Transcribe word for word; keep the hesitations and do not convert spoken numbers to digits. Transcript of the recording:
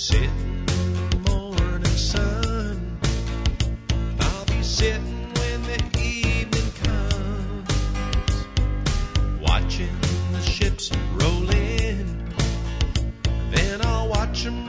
sitting in the morning sun. I'll be sitting when the evening comes, watching the ships roll in. Then I'll watch them